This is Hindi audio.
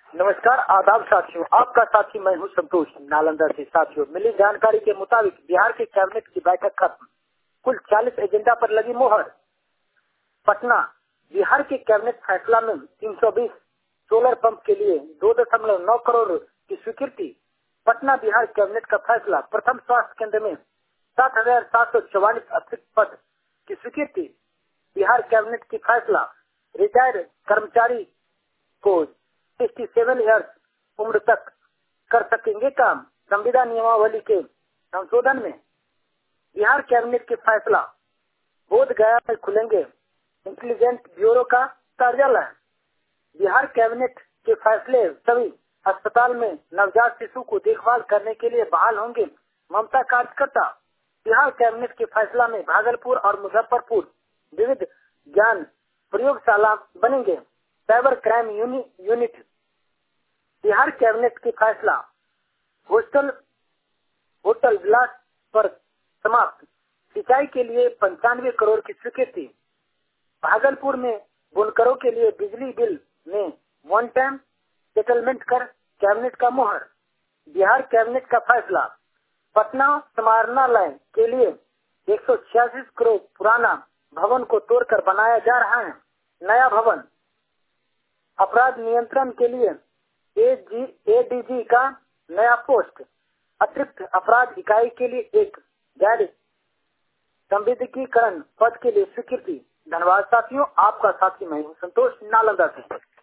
नमस्कार, आदाब साथियों। आपका साथी मैं हूं संतोष, नालंदा से। साथियों, मिली जानकारी के मुताबिक बिहार के कैबिनेट की बैठक खत्म, कुल 40 एजेंडा पर लगी मोहर। पटना, बिहार के कैबिनेट फैसला में 320 सोलर पंप के लिए 2.9 करोड़ की स्वीकृति। पटना बिहार कैबिनेट का फैसला, प्रथम स्वास्थ्य केंद्र में 7,744 अतिरिक्त पद की स्वीकृति। बिहार कैबिनेट की फैसला, रिटायर्ड कर्मचारी को 67 ईयर्स उम्र तक कर सकेंगे काम। संविधान नियमावली के संशोधन में बिहार कैबिनेट के फैसला, बोध गया में खुलेंगे इंटेलिजेंस ब्यूरो का कार्यालय। बिहार कैबिनेट के फैसले, सभी अस्पताल में नवजात शिशु को देखभाल करने के लिए बहाल होंगे ममता कार्यकर्ता। बिहार कैबिनेट के फैसला में भागलपुर और मुजफ्फरपुर विविध ज्ञान प्रयोगशाला बनेंगे। Cyber crime unit. Bihar cabinet की फैसला, होटल विलास पर समाप्त, सिंचाई के लिए 95 करोड़ की स्वीकृति। भागलपुर में बुनकरों के लिए बिजली बिल में वन टाइम सेटलमेंट कर कैबिनेट का मोहर। बिहार कैबिनेट का फैसला, पटना समाहरणालय के लिए 186 करोड़ पुराना भवन को तोड़कर बनाया जा रहा है नया भवन। अपराध नियंत्रण के लिए एडीजी का नया पोस्ट। अतिरिक्त अपराध इकाई के लिए एक गैर संविधिकीकरण पद के लिए स्वीकृति। धन्यवाद साथियों, आपका साथी मैं हूं संतोष, नालंदा से।